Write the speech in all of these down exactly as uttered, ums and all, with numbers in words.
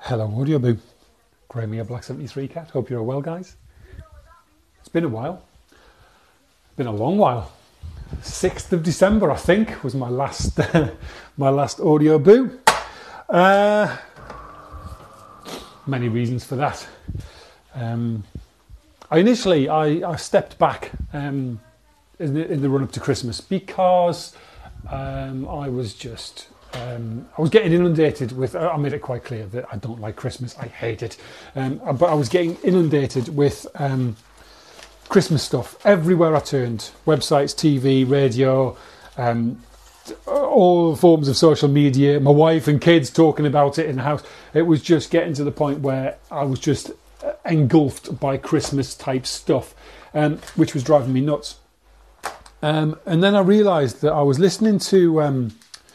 Hello, Audio Boo. Graham here, Black seventy-three Cat. Hope you're well, guys. It's been a while. Been a long while. sixth of December, I think, was my last my last Audio Boo. Uh, many reasons for that. Um, I initially, I, I stepped back um, in the, in the run-up to Christmas because um, I was just... Um, I was getting inundated with, I made it quite clear that I don't like Christmas, I hate it, um, but I was getting inundated with um, Christmas stuff everywhere I turned. Websites, T V, radio, um, all forms of social media, my wife and kids talking about it in the house. It was just getting to the point where I was just engulfed by Christmas type stuff, um, which was driving me nuts. Um, and then I realised that I was listening to... Um,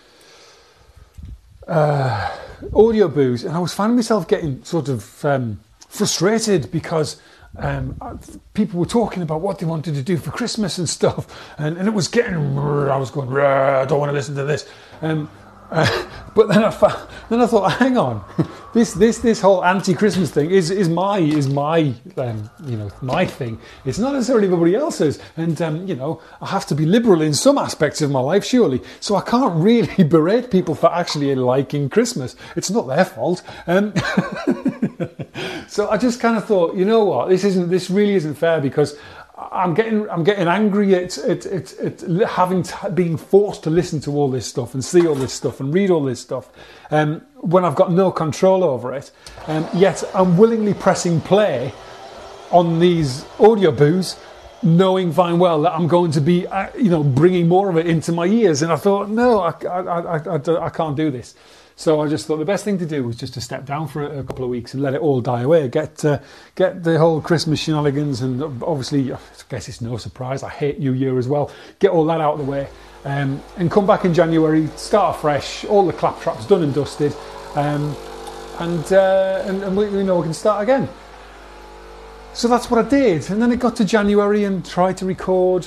Uh, audio boos, and I was finding myself getting sort of um, frustrated because um, people were talking about what they wanted to do for Christmas and stuff, and, and it was getting, I was going, I don't want to listen to this. Um, uh, but then I found, then I thought, hang on, this this this whole anti-Christmas thing is is my is my um, you know my thing. It's not necessarily everybody else's, and um, you know I have to be liberal in some aspects of my life, surely. So I can't really berate people for actually liking Christmas. It's not their fault. Um, so I just kind of thought, you know what, this isn't this really isn't fair because I'm getting I'm getting angry at at, at, at having to, being forced to listen to all this stuff and see all this stuff and read all this stuff um, when I've got no control over it. Um, yet I'm willingly pressing play on these audio boos, knowing fine well that I'm going to be uh, you know bringing more of it into my ears. And I thought, no, I I, I, I, I can't do this. So I just thought the best thing to do was just to step down for a couple of weeks and let it all die away. Get uh, get the whole Christmas shenanigans, and obviously, I guess it's no surprise, I hate New Year as well. Get all that out of the way, um, and come back in January, start afresh, all the claptraps done and dusted, um, and, uh, and and we you know we can start again. So that's what I did, and then it got to January and tried to record,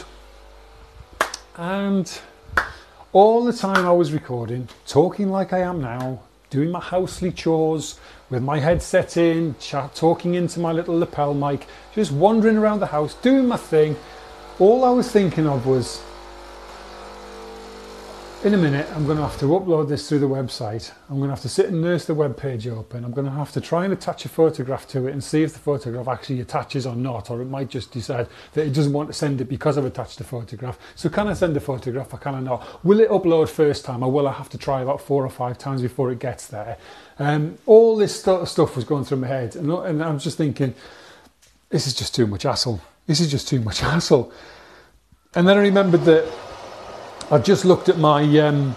and all the time I was recording, talking like I am now, doing my housely chores, with my headset in, chat, talking into my little lapel mic, just wandering around the house, doing my thing. All I was thinking of was, in a minute, I'm going to have to upload this through the website. I'm going to have to sit and nurse the web page open. I'm going to have to try and attach a photograph to it and see if the photograph actually attaches or not, or it might just decide that it doesn't want to send it because I've attached a photograph. So can I send a photograph or can I not? Will it upload first time, or will I have to try about four or five times before it gets there? Um, all this st- stuff was going through my head, and, and I'm just thinking, this is just too much hassle. This is just too much hassle. And then I remembered that I just looked at my um,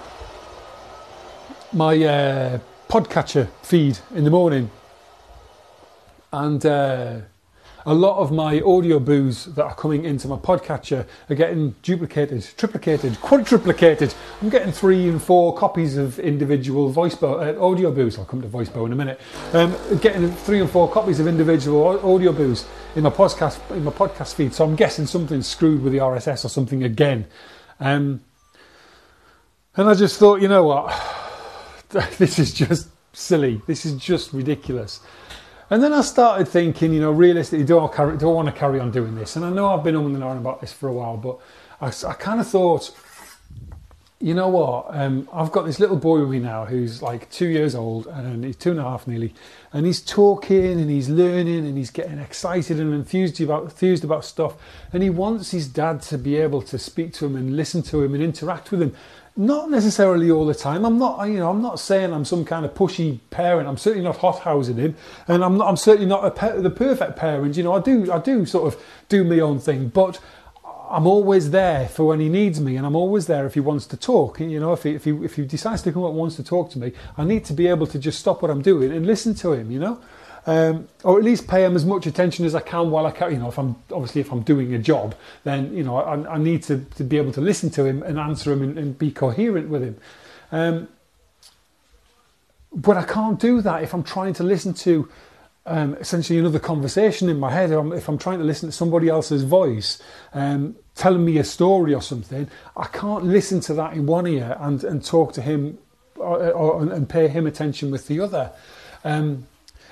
my uh, podcatcher feed in the morning, and uh, a lot of my audio boos that are coming into my podcatcher are getting duplicated, triplicated, quadruplicated. I'm getting three and four copies of individual voice bo- uh, audio boos. I'll come to voice bow in a minute. Um, getting three and four copies of individual audio boos in my podcast in my podcast feed. So I'm guessing something's screwed with the R S S or something again. Um, And I just thought, you know what, this is just silly. This is just ridiculous. And then I started thinking, you know, realistically, do I, carry, do I want to carry on doing this? And I know I've been on and on about this for a while, but I, I kind of thought, you know what, um, I've got this little boy with me now who's like two years old, and he's two and a half nearly, and he's talking and he's learning and he's getting excited and enthused about, enthused about stuff. And he wants his dad to be able to speak to him and listen to him and interact with him. Not necessarily all the time. I'm not, you know, I'm not saying I'm some kind of pushy parent. I'm certainly not hothousing him, and I'm not, I'm certainly not a pe- the perfect parent. You know, I do, I do sort of do my own thing, but I'm always there for when he needs me, and I'm always there if he wants to talk. You know, if he, if he, if he decides to come up and wants to talk to me, I need to be able to just stop what I'm doing and listen to him. You know. Um, or at least pay him as much attention as I can while I can. You know, if I'm obviously if I'm doing a job, then you know I, I need to, to be able to listen to him and answer him and, and be coherent with him. Um, but I can't do that if I'm trying to listen to um, essentially another conversation in my head. If I'm, if I'm trying to listen to somebody else's voice um, telling me a story or something, I can't listen to that in one ear and, and talk to him or, or, and pay him attention with the other. Um,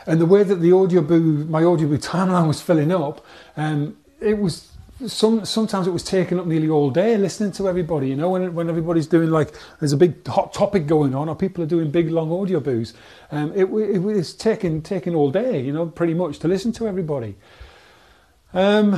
and the way that the Audioboo, my Audioboo timeline was filling up, um, it was some sometimes it was taking up nearly all day listening to everybody. You know, when when everybody's doing like there's a big hot topic going on, or people are doing big long Audioboos, um, it it was taking taking all day. You know, pretty much to listen to everybody. Um,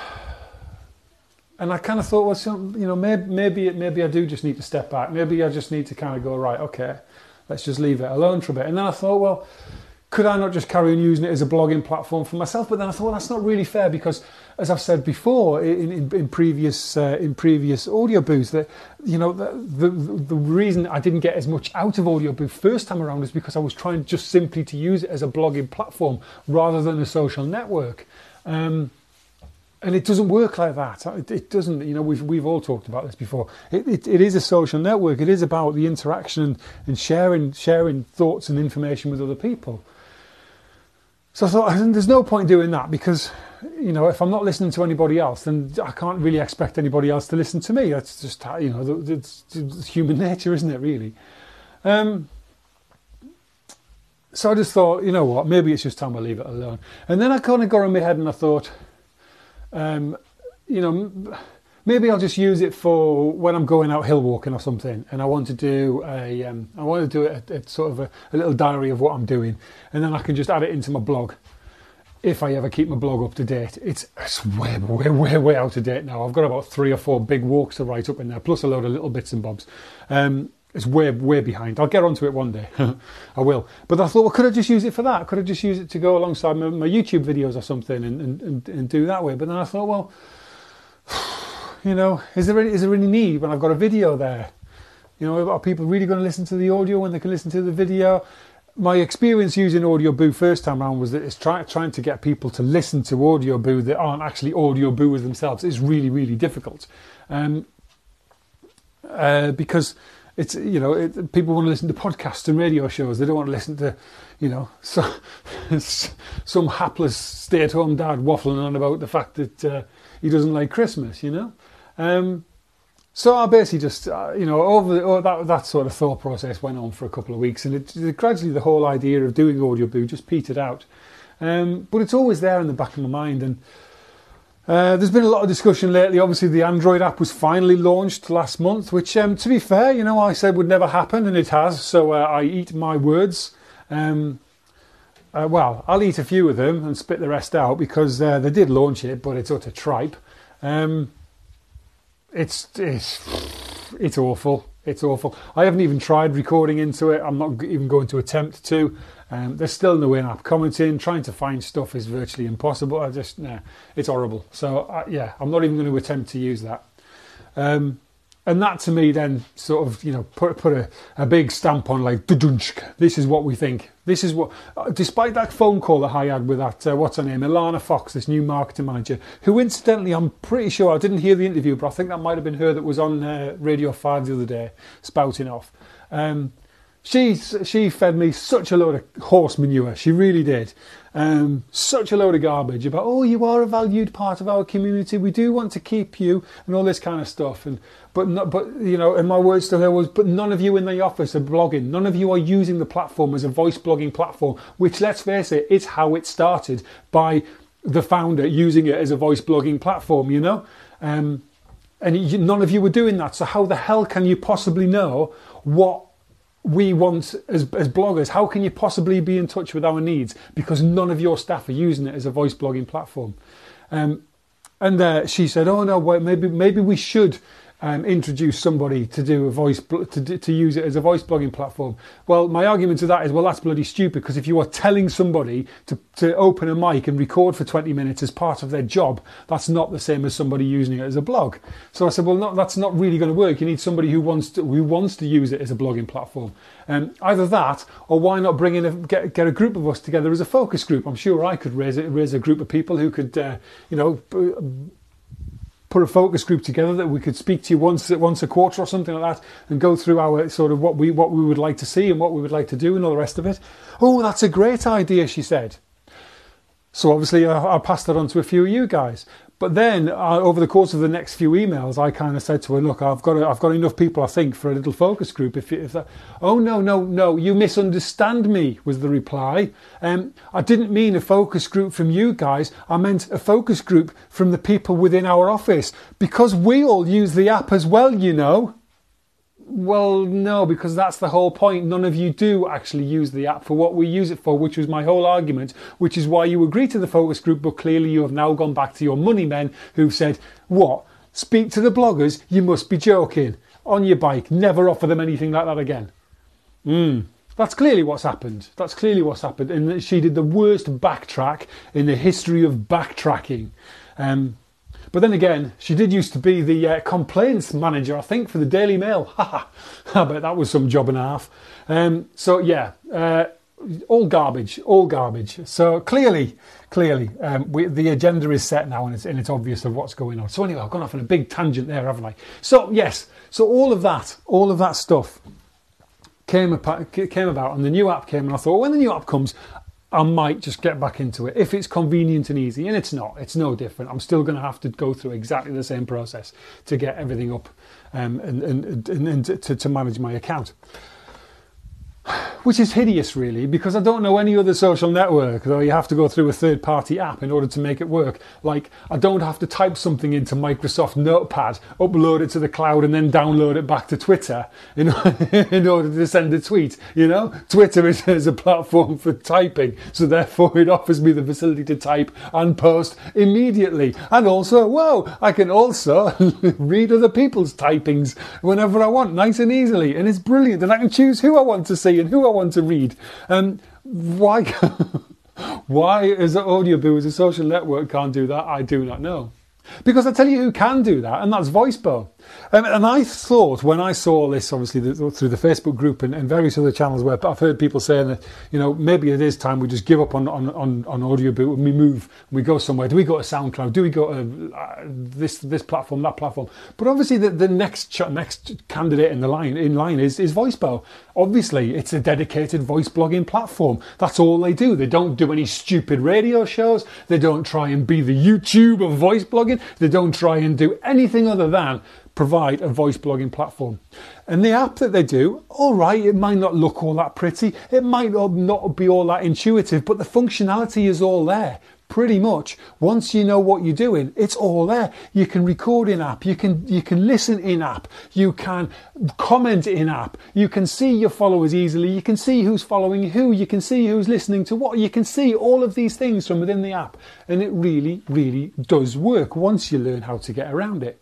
and I kind of thought, well, some, you know, maybe maybe maybe I do just need to step back. Maybe I just need to kind of go, right, okay, let's just leave it alone for a bit. And then I thought, well, could I not just carry on using it as a blogging platform for myself? But then I thought, well, that's not really fair, because, as I've said before in, in, in previous uh, in previous Audioboos, that you know the, the the reason I didn't get as much out of Audioboo first time around is because I was trying just simply to use it as a blogging platform rather than a social network. Um, And it doesn't work like that. It, it doesn't, you know, we've we've all talked about this before. It, it, it is a social network. It is about the interaction and, and sharing sharing thoughts and information with other people. So I thought, there's no point doing that, because, you know, if I'm not listening to anybody else, then I can't really expect anybody else to listen to me. That's just, you know, it's, it's human nature, isn't it, really? Um, so I just thought, you know what, maybe it's just time I leave it alone. And then I kind of got in my head and I thought, Um, you know, maybe I'll just use it for when I'm going out hill walking or something, and I want to do a, um, I want to do it a, a sort of a, a little diary of what I'm doing, and then I can just add it into my blog. If I ever keep my blog up to date, it's, it's way, way, way, way out of date now. I've got about three or four big walks to write up in there, plus a load of little bits and bobs. Um, it's way, way behind. I'll get onto it one day. I will. But I thought, well, could I just use it for that? Could I just use it to go alongside my, my YouTube videos or something, and, and, and do that way? But then I thought, well, you know, is there any, is there any need when I've got a video there? You know, are people really going to listen to the audio when they can listen to the video? My experience using Audioboo first time around was that it's try, trying to get people to listen to Audioboo that aren't actually Audiobooers themselves. It's really, really difficult. Um, uh, because... It's, you know, it, people want to listen to podcasts and radio shows. They don't want to listen to, you know, so, some hapless stay-at-home dad waffling on about the fact that uh, he doesn't like Christmas, you know. Um, so I basically just, uh, you know, over oh, that that sort of thought process went on for a couple of weeks, and it, it gradually the whole idea of doing Audioboo just petered out. Um, but it's always there in the back of my mind, and. Uh, there's been a lot of discussion lately. Obviously, the Android app was finally launched last month, which, um, to be fair, you know, I said would never happen, and it has. So uh, I eat my words. Um, uh, well, I'll eat a few of them and spit the rest out, because uh, they did launch it, but it's utter tripe. Um, it's it's it's awful. It's awful. I haven't even tried recording into it. I'm not even going to attempt to. Um, there's still no in-app commenting. Trying to find stuff is virtually impossible. I just, nah, it's horrible. So, uh, yeah, I'm not even going to attempt to use that. Um, and that, to me, then sort of, you know, put put a, a big stamp on, like, this is what we think. This is what, uh, despite that phone call that I had with that, uh, what's her name, Ilana Fox, this new marketing manager, who incidentally, I'm pretty sure, I didn't hear the interview, but I think that might have been her that was on uh, Radio five the other day, spouting off. Um, She she fed me such a load of horse manure. She really did. Um, such a load of garbage about, oh, you are a valued part of our community. We do want to keep you, and all this kind of stuff. And but not, but you know, and my words to her was, but none of you in the office are blogging. None of you are using the platform as a voice blogging platform. Which, let's face it, is how it started, by the founder using it as a voice blogging platform. You know, um, and you, none of you were doing that. So how the hell can you possibly know what we want as, as bloggers? How can you possibly be in touch with our needs? Because none of your staff are using it as a voice blogging platform. Um, and uh, she said, oh no, wait, maybe maybe we should um, introduce somebody to do a voice to to use it as a voice blogging platform. Well, my argument to that is, well, that's bloody stupid, because if you are telling somebody to, to open a mic and record for twenty minutes as part of their job, that's not the same as somebody using it as a blog. So I said, well, no, that's not really going to work. You need somebody who wants to who wants to use it as a blogging platform. Um, either that, or why not bring in a, get, get a group of us together as a focus group? I'm sure I could raise a, raise a group of people who could, uh, you know, put a focus group together that we could speak to you once once a quarter or something like that, and go through our sort of what we what we would like to see and what we would like to do and all the rest of it. Oh, that's a great idea, she said. So obviously I, I passed that on to a few of you guys. But then, uh, over the course of the next few emails, I kind of said to her, "Look, I've got a, I've got enough people, I think, for a little focus group." If, if that, oh no, no, no, you misunderstand me, was the reply. Um, I didn't mean a focus group from you guys. I meant a focus group from the people within our office, because we all use the app as well, you know. Well, no, because that's the whole point. None of you do actually use the app for what we use it for, which was my whole argument, which is why you agreed to the focus group, but clearly you have now gone back to your money men who've said, what, speak to the bloggers? You must be joking. On your bike, never offer them anything like that again. Mm. That's clearly what's happened. That's clearly what's happened. And she did the worst backtrack in the history of backtracking. Um, But then again, she did used to be the uh, complaints manager, I think, for the Daily Mail. I bet that was some job and a half. Um, so yeah, uh, all garbage, all garbage. So clearly, clearly, um, we, the agenda is set now, and it's, and it's obvious of what's going on. So anyway, I've gone off on a big tangent there, haven't I? So yes, so all of that, all of that stuff came about, came about, and the new app came, and I thought, well, when the new app comes, I might just get back into it if it's convenient and easy, and it's not. It's no different. I'm still going to have to go through exactly the same process to get everything up um, and, and, and, and to, to manage my account. Which is hideous, really, because I don't know any other social network, though you have to go through a third-party app in order to make it work. Like, I don't have to type something into Microsoft Notepad, upload it to the cloud, and then download it back to Twitter in, in order to send a tweet, you know? Twitter is, is a platform for typing, so therefore it offers me the facility to type and post immediately. And also, whoa, I can also read other people's typings whenever I want, nice and easily, and it's brilliant, and I can choose who I want to see and who I want to read. Um, why why is Audioboo as a social network can't do that? I do not know. Because I tell you who can do that, and that's Voicebo. Um, and I thought, when I saw this, obviously, the, through the Facebook group and, and various other channels where I've heard people saying that, you know, maybe it is time we just give up on, on, on, on Audioboo and we move, we go somewhere. Do we go to SoundCloud? Do we go to uh, this this platform, that platform? But obviously, the, the next ch- next candidate in the line in line is, is Voicebo. Obviously, it's a dedicated voice blogging platform. That's all they do. They don't do any stupid radio shows. They don't try and be the YouTube of voice blogging. They don't try and do anything other than provide a voice blogging platform. And the app that they do, all right, it might not look all that pretty. It might not be all that intuitive, but the functionality is all there. Pretty much. Once you know what you're doing, it's all there. You can record in app, you can you can listen in app, you can comment in app, you can see your followers easily, you can see who's following who, you can see who's listening to what, you can see all of these things from within the app. And it really, really does work once you learn how to get around it.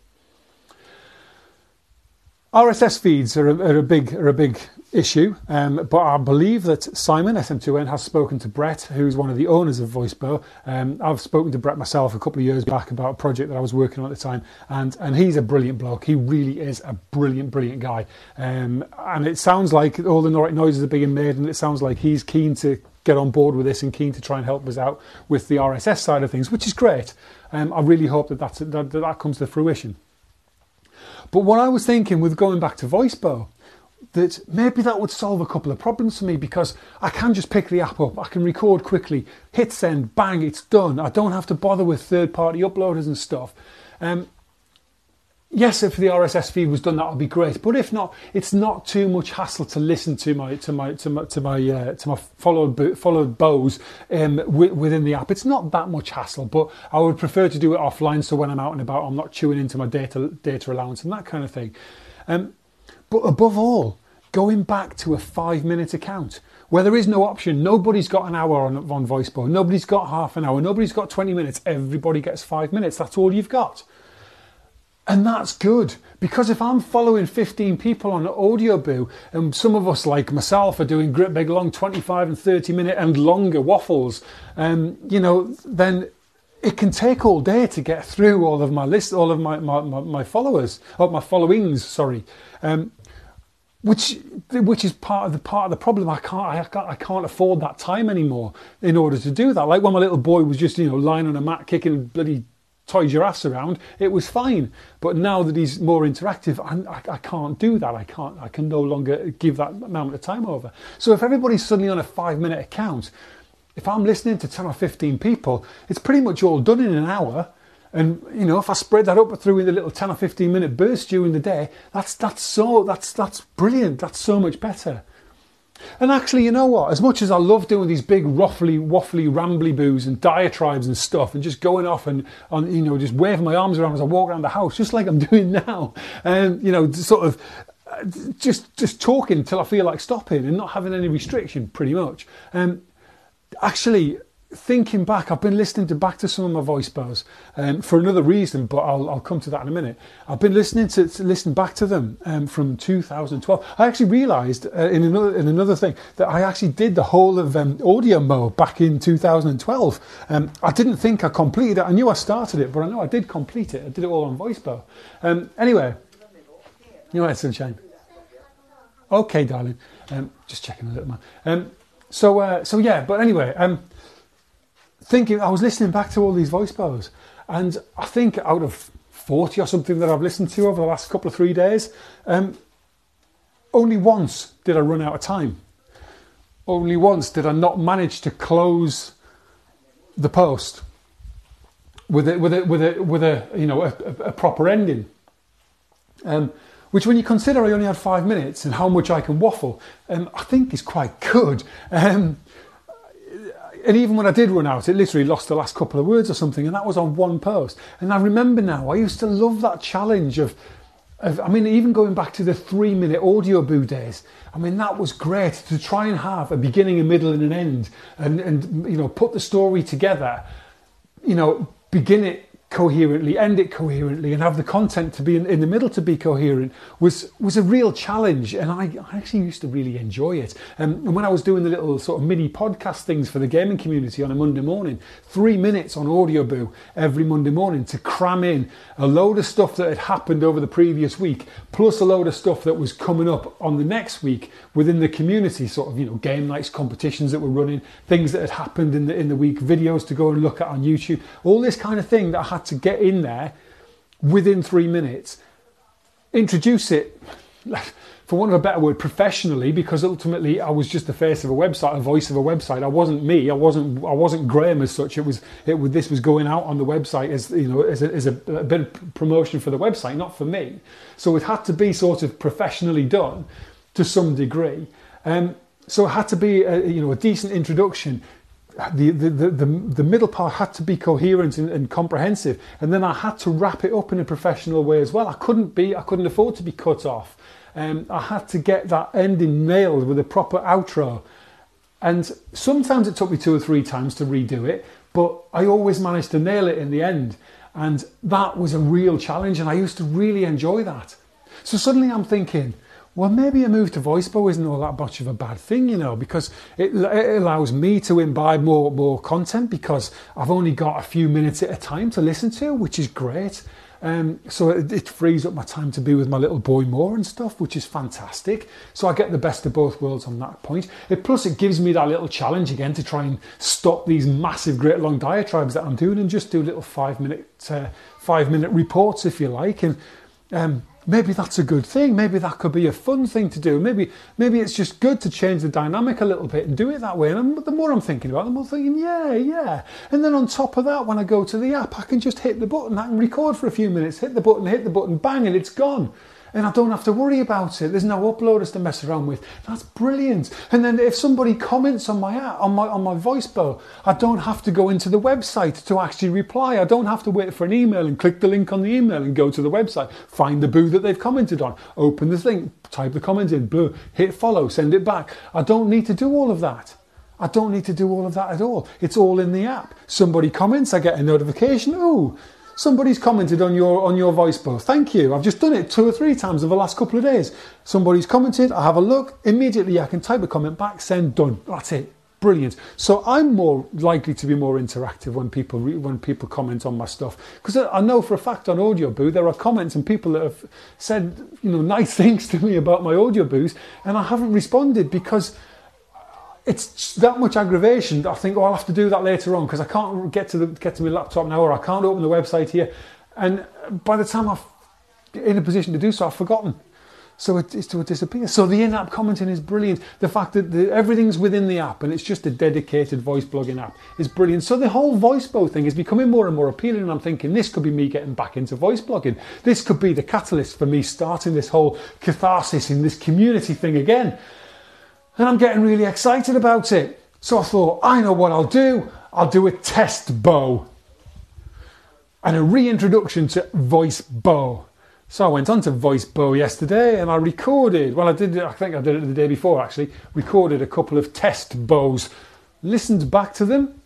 R S S feeds are a, are a big are a big issue, um, but I believe that Simon S M two N has spoken to Brett, who's one of the owners of Voicebo. Um, I've spoken to Brett myself a couple of years back about a project that I was working on at the time, and and he's a brilliant bloke. He really is a brilliant, brilliant guy. Um, and it sounds like all the right noises are being made, and it sounds like he's keen to get on board with this and keen to try and help us out with the R S S side of things, which is great. Um, I really hope that that's, that, that that comes to fruition. But what I was thinking with going back to Voicebo, that maybe that would solve a couple of problems for me, because I can just pick the app up, I can record quickly, hit send, bang, it's done. I don't have to bother with third-party uploaders and stuff. Um, yes, if the R S S feed was done, that would be great. But if not, it's not too much hassle to listen to my to my to my to my uh, to my followed followed bows um, w- within the app. It's not that much hassle, but I would prefer to do it offline. So when I'm out and about, I'm not chewing into my data data allowance and that kind of thing. Um, but above all, going back to a five-minute account where there is no option. Nobody's got an hour on on Voicebo. Nobody's got half an hour. Nobody's got twenty minutes. Everybody gets five minutes. That's all you've got. And that's good, because if I'm following fifteen people on Audioboo, and some of us like myself are doing great big long twenty-five and thirty minute and longer waffles, um, you know, then it can take all day to get through all of my list, all of my, my, my, my followers, or my followings, sorry. Um, which which is part of the part of the problem. I can't I can't I can't afford that time anymore in order to do that. Like when my little boy was just, you know, lying on a mat kicking bloody toy giraffes around, it was fine. But now that he's more interactive, I, I, I can't do that. I can't. I can no longer give that amount of time over. So if everybody's suddenly on a five-minute account, if I'm listening to ten or fifteen people, it's pretty much all done in an hour. And you know, if I spread that up through in the little ten or fifteen minute bursts during the day, that's that's so that's that's brilliant. That's so much better. And actually, you know what? As much as I love doing these big ruffly, waffly, rambly boos and diatribes and stuff, and just going off and on, you know, just waving my arms around as I walk around the house, just like I'm doing now, and you know, sort of just just talking until I feel like stopping and not having any restriction, pretty much. Um, actually. Thinking back, I've been listening to back to some of my voice bows um, for another reason, but I'll, I'll come to that in a minute. I've been listening to, to listen back to them um, from two thousand twelve. I actually realised uh, in another in another thing that I actually did the whole of um, Audio Mo back in two thousand twelve. Um, I didn't think I completed it. I knew I started it, but I know I did complete it. I did it all on voice bow. Um, anyway, you know, sunshine. Okay, darling. Um, just checking a little man. Um, so uh, so yeah, but anyway. Um, Thinking, I was listening back to all these voice bows, and I think out of forty or something that I've listened to over the last couple of three days, um, only once did I run out of time. Only once did I not manage to close the post with a with a with a with a you know a, a proper ending. Um, which, when you consider I only had five minutes and how much I can waffle, um, I think is quite good. Um, And even when I did run out, it literally lost the last couple of words or something, and that was on one post. And I remember now, I used to love that challenge of, of I mean, even going back to the three-minute audio boo days. I mean, that was great, to try and have a beginning, a middle, and an end, and and you know, put the story together. You know, begin it coherently, end it coherently, and have the content to be in, in the middle to be coherent was was a real challenge, and I, I actually used to really enjoy it. Um, and when I was doing the little sort of mini podcast things for the gaming community on a Monday morning, three minutes on Audio Boo every Monday morning to cram in a load of stuff that had happened over the previous week, plus a load of stuff that was coming up on the next week within the community, sort of, you know, game nights, competitions that were running, things that had happened in the in the week, videos to go and look at on YouTube, all this kind of thing that I had to get in there within three minutes, introduce it, for want of a better word, professionally, because ultimately I was just the face of a website, a voice of a website. I wasn't me. I wasn't. I wasn't Graham as such. It was. It was. This was going out on the website as, you know, as a, as a, a bit of promotion for the website, not for me. So it had to be sort of professionally done to some degree. Um, so it had to be a, you know, a decent introduction. The, the, the, the, the middle part had to be coherent and, and comprehensive, and then I had to wrap it up in a professional way as well. I couldn't be, I couldn't afford to be cut off. Um, I had to get that ending nailed with a proper outro. And sometimes it took me two or three times to redo it, but I always managed to nail it in the end. And that was a real challenge, and I used to really enjoy that. So suddenly I'm thinking, well, maybe a move to VoiceBow isn't all that much of a bad thing, you know, because it, it allows me to imbibe more, more content, because I've only got a few minutes at a time to listen to, which is great. Um, so it, it frees up my time to be with my little boy more and stuff, which is fantastic. So I get the best of both worlds on that point. It, plus it gives me that little challenge again to try and stop these massive, great long diatribes that I'm doing and just do little five minute, uh, five minute reports, if you like. And um, maybe that's a good thing. Maybe that could be a fun thing to do. Maybe maybe it's just good to change the dynamic a little bit and do it that way. And I'm, the more I'm thinking about it, the more I'm thinking, yeah, yeah. And then on top of that, when I go to the app, I can just hit the button. I can record for a few minutes, hit the button, hit the button, bang, and it's gone. And I don't have to worry about it. There's no uploaders to mess around with. That's brilliant. And then if somebody comments on my app, on my on my VoiceBow, I don't have to go into the website to actually reply. I don't have to wait for an email and click the link on the email and go to the website, find the boo that they've commented on, open the thing, type the comment in, blue, hit follow, send it back. I don't need to do all of that. I don't need to do all of that at all. It's all in the app. Somebody comments, I get a notification. Oh, somebody's commented on your on your VoiceBow. Thank you. I've just done it two or three times over the last couple of days. Somebody's commented, I have a look, immediately I can type a comment back, send, done. That's it. Brilliant. So I'm more likely to be more interactive when people re- when people comment on my stuff, because I know for a fact on Audio Boo there are comments and people that have said, you know, nice things to me about my Audio Boos, and I haven't responded because it's that much aggravation that I think, oh, I'll have to do that later on because I can't get to the get to my laptop now, or I can't open the website here. And by the time I'm in a position to do so, I've forgotten. So it, it, it disappears. So the in-app commenting is brilliant. The fact that the, everything's within the app and it's just a dedicated voice blogging app is brilliant. So the whole VoiceBo thing is becoming more and more appealing, and I'm thinking this could be me getting back into voice blogging. This could be the catalyst for me starting this whole catharsis in this community thing again. And I'm getting really excited about it. So I thought, I know what I'll do. I'll do a test bow and a reintroduction to VoiceBo. So I went on to VoiceBo yesterday and I recorded, well I did, I think I did it the day before actually, recorded a couple of test bows, listened back to them,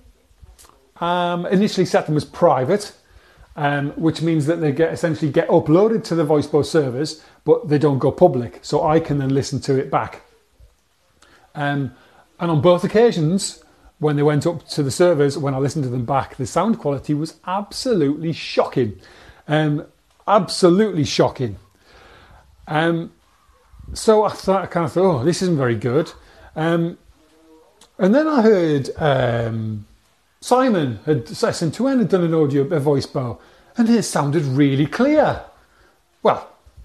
um, initially set them as private, um, which means that they get essentially get uploaded to the VoiceBo servers, but they don't go public, so I can then listen to it back. Um, and on both occasions, when they went up to the servers, when I listened to them back, the sound quality was absolutely shocking. Um, Absolutely shocking. Um, so I thought, I kind of thought, oh, this isn't very good. Um, and then I heard um, Simon had S N two N had done an audio, a VoiceBo, and it sounded really clear. Well,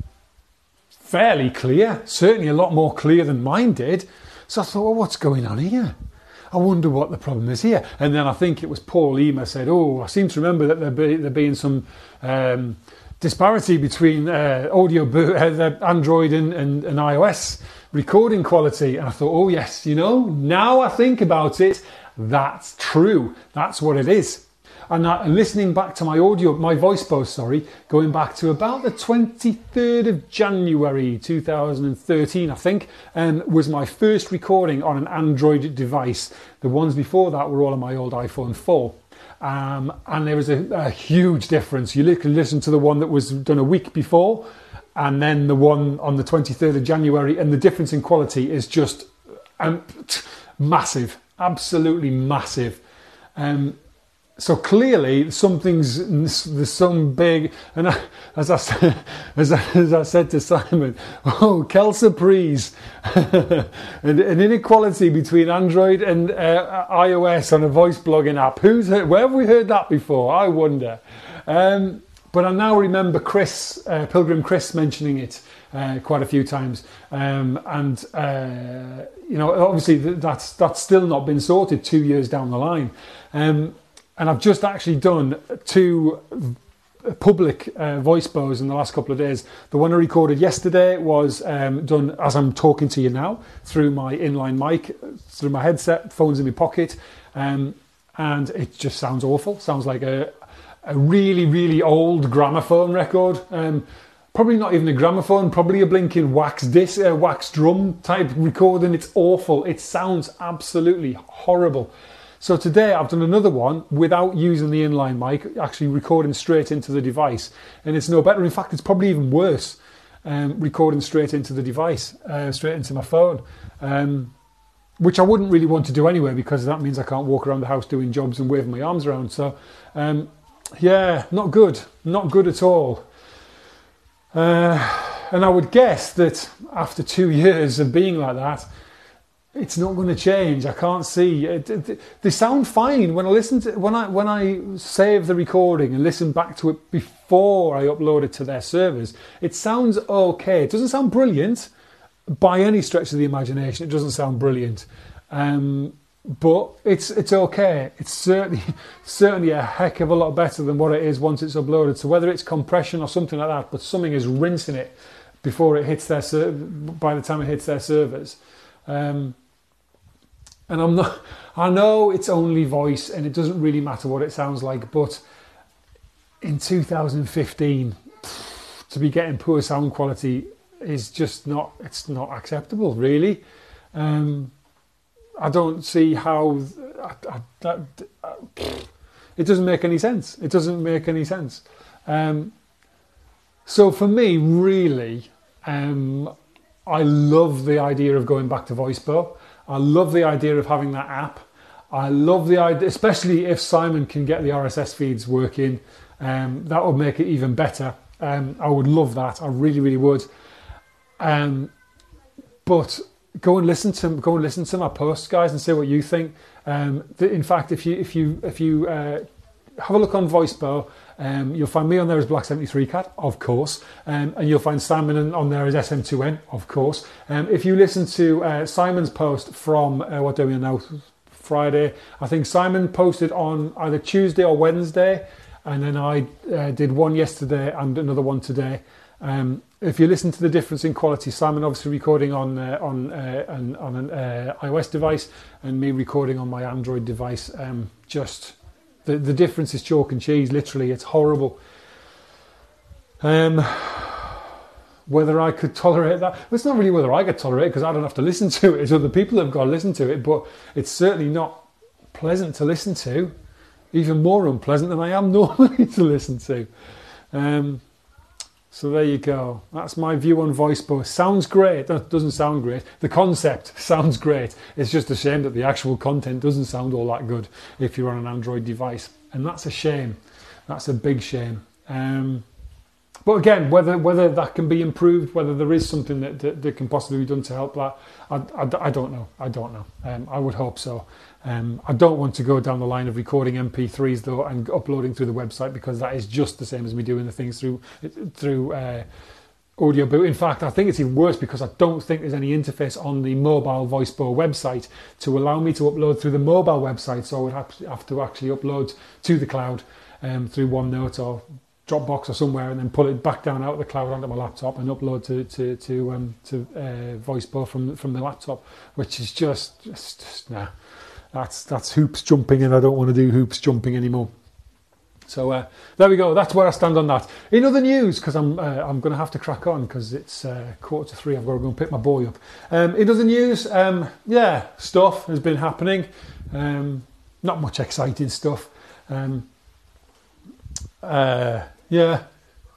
fairly clear, certainly a lot more clear than mine did. So I thought, well, what's going on here? I wonder what the problem is here. And then I think it was Paul Emer said, oh, I seem to remember that there, be, there being some Um, disparity between uh, audio, uh, the Android and, and, and iOS recording quality. And I thought, oh yes, you know, now I think about it, that's true. That's what it is. And I, listening back to my audio, my VoiceBo, sorry, going back to about the twenty-third of January two thousand thirteen, I think, um, was my first recording on an Android device. The ones before that were all on my old iPhone four. Um, and there was a, a huge difference. You can listen to the one that was done a week before and then the one on the twenty-third of January, and the difference in quality is just um, massive, absolutely massive. Um, so clearly something's, there's some big, and I, as, I, said- as, I, as I said to Simon, oh, quelle surprise. an, an inequality between Android and uh, iOS on a voice blogging app. Who's heard, where have we heard that before? I wonder. Um, but I now remember Chris, uh, Pilgrim Chris mentioning it uh, quite a few times. Um, and, uh, you know, obviously that's, that's still not been sorted two years down the line. Um, And I've just actually done two public uh, VoiceBos in the last couple of days. The one I recorded yesterday was um, done as I'm talking to you now through my inline mic, through my headset, phone's in my pocket, um, and it just sounds awful. Sounds like a, a really, really old gramophone record. Um, probably not even a gramophone, probably a blinking wax disc, uh, wax drum type recording. It's awful. It sounds absolutely horrible. So today I've done another one without using the inline mic, actually recording straight into the device. And it's no better. In fact, it's probably even worse, um, recording straight into the device, uh, straight into my phone, um, which I wouldn't really want to do anyway, because that means I can't walk around the house doing jobs and waving my arms around. So, um, yeah, not good. Not good at all. Uh, and I would guess that after two years of being like that, it's not going to change. I can't see. It, it, they sound fine when I listen to when I when I save the recording and listen back to it before I upload it to their servers. It sounds okay. It doesn't sound brilliant by any stretch of the imagination. It doesn't sound brilliant, um, but it's it's okay. It's certainly certainly a heck of a lot better than what it is once it's uploaded. So whether it's compression or something like that, but something is rinsing it before it hits their ser- by the time it hits their servers. Um, And I'm not, I know it's only voice and it doesn't really matter what it sounds like, but in two thousand fifteen, to be getting poor sound quality is just not, it's not acceptable, really. Um, I don't see how, I, I, that, uh, it doesn't make any sense. It doesn't make any sense. Um, so for me, really, um, I love the idea of going back to VoiceBo. I love the idea of having that app. I love the idea, especially if Simon can get the R S S feeds working. Um, that would make it even better. Um, I would love that. I really, really would. Um, but go and listen to go and listen to my posts, guys, and say what you think. Um, in fact, if you if you if you uh, have a look on VoiceBo Um, you'll find me on there as Black seventy-three Cat, of course, um, and you'll find Simon on there as S M two N, of course. Um, if you listen to uh, Simon's post from, uh, what day are we on now? Friday. I think Simon posted on either Tuesday or Wednesday, and then I uh, did one yesterday and another one today. Um, if you listen to the difference in quality, Simon obviously recording on uh, on uh, an, on an uh, iOS device, and me recording on my Android device. Um, just the the difference is chalk and cheese. Literally, it's horrible. Um, whether I could tolerate that, well, it's not really whether I could tolerate it because I don't have to listen to it. It's other people have got to listen to it, but it's certainly not pleasant to listen to. Even more unpleasant than I am normally to listen to. Um, So there you go. That's my view on VoiceBo. Sounds great. That doesn't sound great. The concept sounds great. It's just a shame that the actual content doesn't sound all that good if you're on an Android device. And that's a shame. That's a big shame. Um, but again, whether whether that can be improved, whether there is something that, that, that can possibly be done to help that, I, I, I don't know. I don't know. Um, I would hope so. Um, I don't want to go down the line of recording M P threes though and uploading through the website, because that is just the same as me doing the things through through uh, Audio Boot. In fact, I think it's even worse because I don't think there's any interface on the mobile VoiceBo website to allow me to upload through the mobile website. So I would have to, have to actually upload to the cloud um, through OneNote or Dropbox or somewhere, and then pull it back down out of the cloud onto my laptop and upload to to to um, to uh, VoiceBo from from the laptop, which is just just, just nah. That's that's hoops jumping, and I don't want to do hoops jumping anymore. So uh, there we go. That's where I stand on that. In other news, because I'm uh, I'm going to have to crack on because it's uh, quarter to three. I've got to go and pick my boy up. Um, in other news, um, yeah, stuff has been happening. Um, not much exciting stuff. Um, uh, yeah,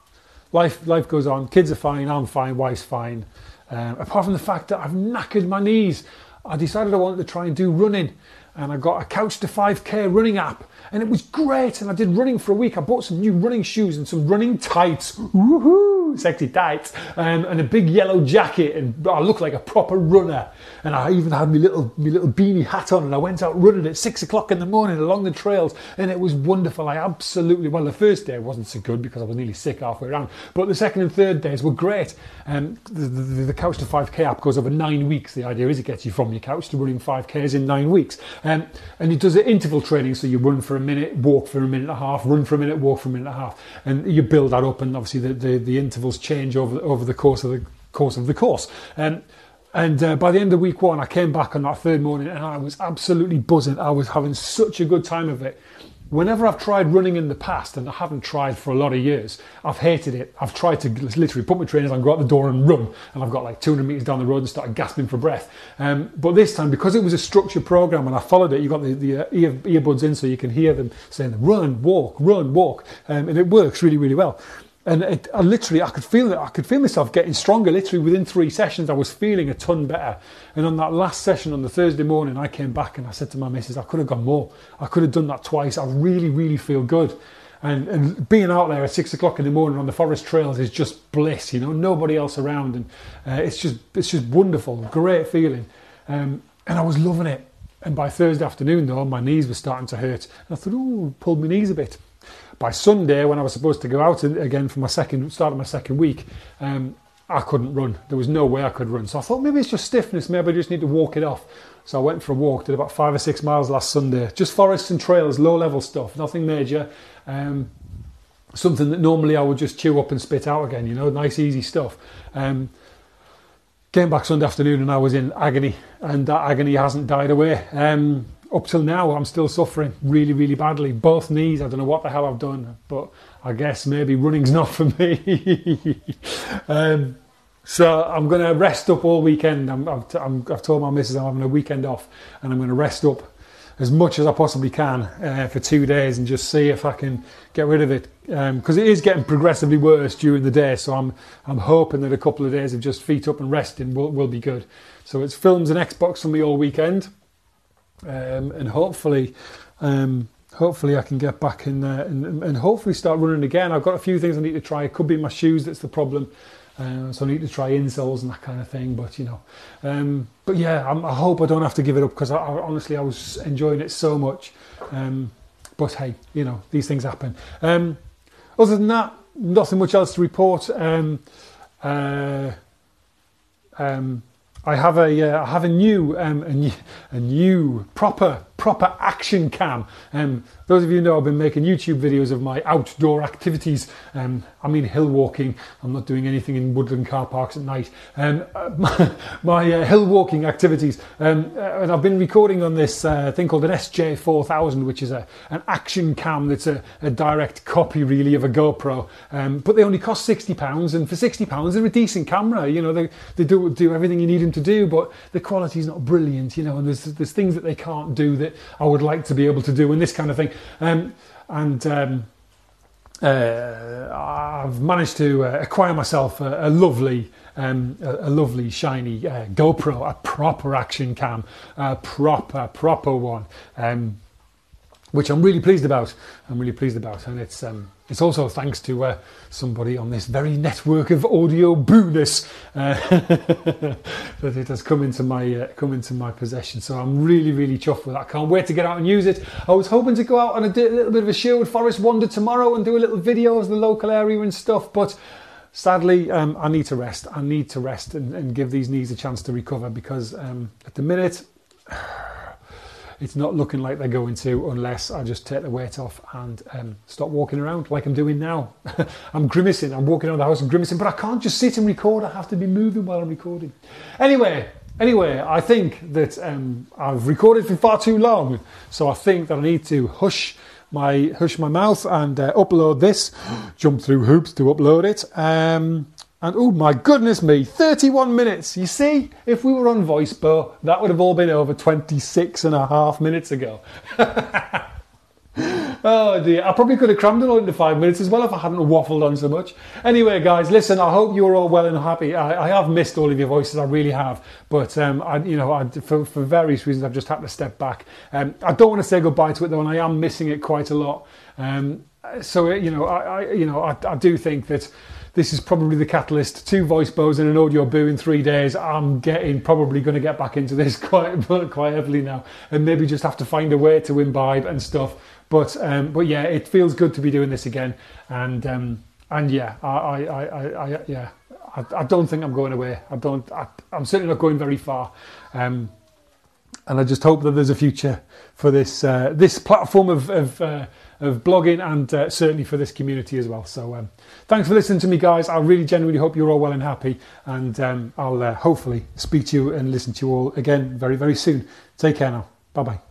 life life goes on. Kids are fine. I'm fine. Wife's fine. Um, apart from the fact that I've knackered my knees, I decided I wanted to try and do running. And I got a Couch to five K running app, and it was great. And I did running for a week. I bought some new running shoes and some running tights. Woohoo! Sexy tights. Um, and a big yellow jacket, and I looked like a proper runner. And I even had my little my little beanie hat on, and I went out running at six o'clock in the morning along the trails, and it was wonderful. I absolutely, well, the first day wasn't so good because I was nearly sick halfway around, but the second and third days were great. Um, the, the, the Couch to five K app goes over nine weeks. The idea is it gets you from your couch to running five Ks in nine weeks. Um, and it does an interval training, so you run for a minute, walk for a minute and a half, run for a minute, walk for a minute and a half, and you build that up. And obviously the, the, the intervals change over over the course of the course of the course. Um, and uh, by the end of week one, I came back on that third morning, and I was absolutely buzzing. I was having such a good time of it. Whenever I've tried running in the past, and I haven't tried for a lot of years, I've hated it. I've tried to literally put my trainers on, go out the door and run, and I've got like two hundred metres down the road and started gasping for breath. Um, but this time, because it was a structured programme and I followed it, you got the, the uh, ear, earbuds in so you can hear them saying run, walk, run, walk, um, and it works really, really well. And it, I literally, I could feel it. I could feel myself getting stronger. Literally within three sessions, I was feeling a ton better. And on that last session on the Thursday morning, I came back and I said to my missus, I could have gone more. I could have done that twice. I really, really feel good. And, and being out there at six o'clock in the morning on the forest trails is just bliss. You know, nobody else around, and uh, it's just, it's just wonderful, great feeling. Um, and I was loving it. And by Thursday afternoon, though, my knees were starting to hurt. And I thought, oh, pulled my knees a bit. By Sunday, when I was supposed to go out again for my second start of my second week, um, I couldn't run. There was no way I could run. So I thought maybe it's just stiffness. Maybe I just need to walk it off. So I went for a walk, did about five or six miles last Sunday. Just forests and trails, low-level stuff, nothing major. Um, something that normally I would just chew up and spit out again, you know, nice, easy stuff. Um, came back Sunday afternoon and I was in agony, and that agony hasn't died away. Um, Up till now, I'm still suffering really, really badly. Both knees, I don't know what the hell I've done, but I guess maybe running's not for me. um, so I'm going to rest up all weekend. I'm, I've, t- I'm, I've told my missus I'm having a weekend off, and I'm going to rest up as much as I possibly can uh, for two days and just see if I can get rid of it. Because um, it is getting progressively worse during the day, so I'm I'm hoping that a couple of days of just feet up and resting will, will be good. So it's films and Xbox for me all weekend. Um, and hopefully, um, hopefully I can get back in there and, and hopefully start running again. I've got a few things I need to try. It could be my shoes that's the problem, uh, so I need to try insoles and that kind of thing. But you know, um, but yeah, I'm, I hope I don't have to give it up because I, I, honestly I was enjoying it so much. Um, but hey, you know, these things happen. Um, other than that, nothing much else to report. Um, uh, um, I have a uh, I have a new um, a new a new proper proper action cam. Um, those of you who know I've been making YouTube videos of my outdoor activities. Um, I mean hill walking. I'm not doing anything in woodland car parks at night. Um, my my uh, hill walking activities. Um, uh, and I've been recording on this uh, thing called an S J four thousand, which is a an action cam that's a, a direct copy really of a GoPro. Um, but they only cost sixty pounds, and for sixty pounds they're a decent camera. You know, they they do do everything you need them to do, but the quality's not brilliant. You know, and there's there's things that they can't do that I would like to be able to do, and this kind of thing. Um, and um, uh, I've managed to uh, acquire myself a, a lovely, um, a, a lovely shiny uh, GoPro, a proper action cam, a proper proper one, um, which I'm really pleased about. I'm really pleased about, and it's um, it's also thanks to uh, somebody on this very network of audio booness uh, that it has come into my uh, come into my possession. So I'm really really chuffed with that. I can't wait to get out and use it. I was hoping to go out on a, di- a little bit of a Sherwood Forest wander tomorrow and do a little video of the local area and stuff, but sadly um, I need to rest. I need to rest and, and give these knees a chance to recover, because um, at the minute it's not looking like they're going to, unless I just take the weight off and um, stop walking around like I'm doing now. I'm grimacing, I'm walking around the house and grimacing, but I can't just sit and record. I have to be moving while I'm recording. Anyway, anyway, I think that um, I've recorded for far too long, so I think that I need to hush my hush my mouth and uh, upload this. Jump through hoops to upload it. Um, And oh my goodness me, thirty-one minutes. You see, if we were on VoiceBo, that would have all been over twenty-six and a half minutes ago. Oh dear, I probably could have crammed it all into five minutes as well if I hadn't waffled on so much. Anyway, guys, listen, I hope you're all well and happy. I, I have missed all of your voices, I really have. But, um, I, you know, I, for, for various reasons, I've just had to step back. Um, I don't want to say goodbye to it, though, and I am missing it quite a lot. Um, so, you know, I, I you know, I, I do think that this is probably the catalyst. Two VoiceBos and an audio boo in three days. I'm getting probably going to get back into this quite quite heavily now, and maybe just have to find a way to imbibe and stuff. But um, but yeah, it feels good to be doing this again, and um, and yeah, I I, I, I yeah, I, I don't think I'm going away. I don't. I, I'm certainly not going very far. Um, and I just hope that there's a future for this uh, this platform of of, uh, of blogging, and uh, certainly for this community as well. So um, thanks for listening to me, guys. I really genuinely hope you're all well and happy, and um, I'll uh, hopefully speak to you and listen to you all again very very soon. Take care now. Bye bye.